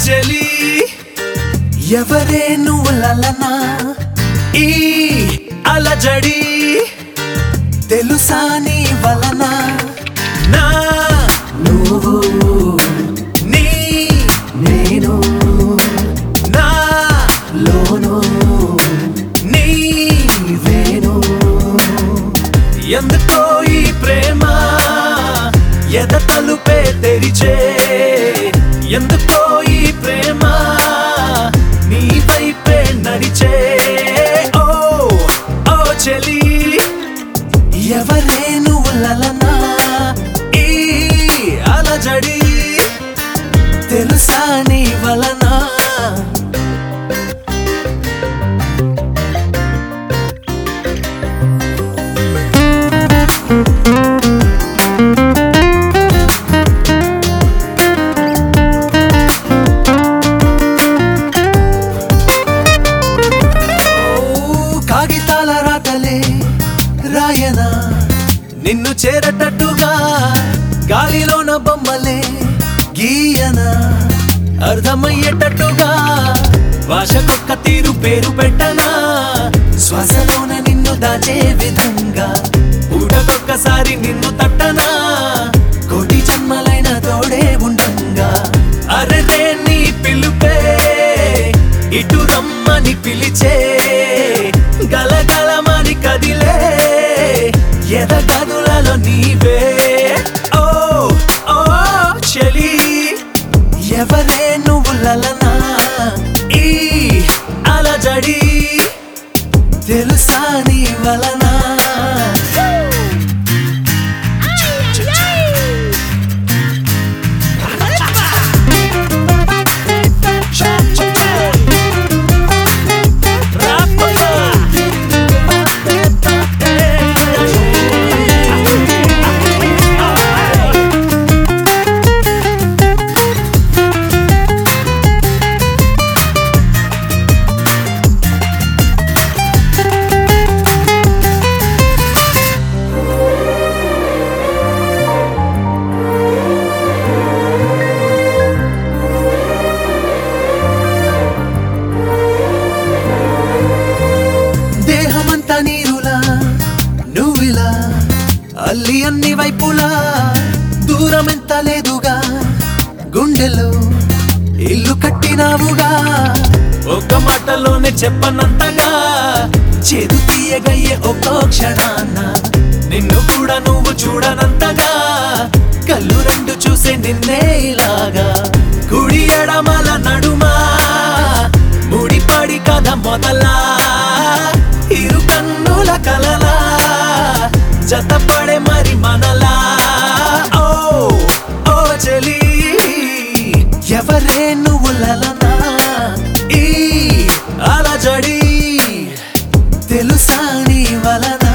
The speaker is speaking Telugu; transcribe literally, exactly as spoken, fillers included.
చెలి ఎవరే నువ్వు లలనా ఈ అలజడి తెలుసా నీ వలన నా నువ్వు నీ నేను నా లోను నీవేను ఎందుకో ఈ ప్రేమ ఎద తలుపే తెరిచే ఎందుకో ఈ ప్రేమ నీ వైపే నడిచే ఓ ఓ చెలి ఎవరే నువ్వు లలనా ఈ అలజడి తెలుసా నీ వలన కాగితాల రాతలే రాయనా నిన్ను చేరటట్టుగా గాలిలోన బొమ్మలే గీయనా అర్థమయ్యేటట్టుగా భాషకొక్క తీరు పేరు పెట్టనా శ్వాసలోన నిన్ను దాచే విధంగా ఊటకొక్కసారి నిన్ను తట్టనా కోటి జన్మలైన తోడే ఉండంగా అరెరే నీ పిలుపే ఇటు రమ్మని పిలిచే గలగలమని కదిలే ఎద గదులలో నీవే ఓ ఓ చెలి ఎవరే నువ్వు లలనా ఈ అలజడి తెలుసా నీ వలన నీరులా నువ్విలా అల్లి అన్ని వైపులా దూరం ఎంత లేదుగా గుండెలో ఇల్లు కట్టినావుగా ఒక మాటలోనే చెప్పనంతగా చేదు తీయగయ్యే ఒక్కో క్షణాన నిన్ను కూడా నువ్వు చూడనంతగా కళ్ళు రెండు చూసే నిన్నే ఇలాగా కుడి ఎడమల నడుమా ముడిపడి కథ మొదలా ఇరు కన్నుల కలలా జతపడే మరి మనలా ఓ ఓ చెలి ఎవరే నువ్వు లలనా ఈ అలజడి తెలుసా నీ వలన